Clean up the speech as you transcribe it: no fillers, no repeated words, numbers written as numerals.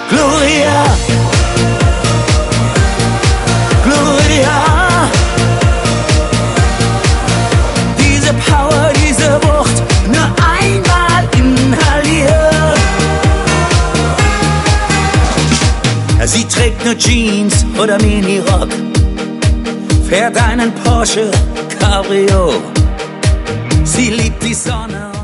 Gloria, Gloria. Diese Power, diese Wucht, nur einmal inhaliert. Sie trägt nur Jeans oder Minirock, fährt einen Porsche Cabrio. Sie liebt die Sonne.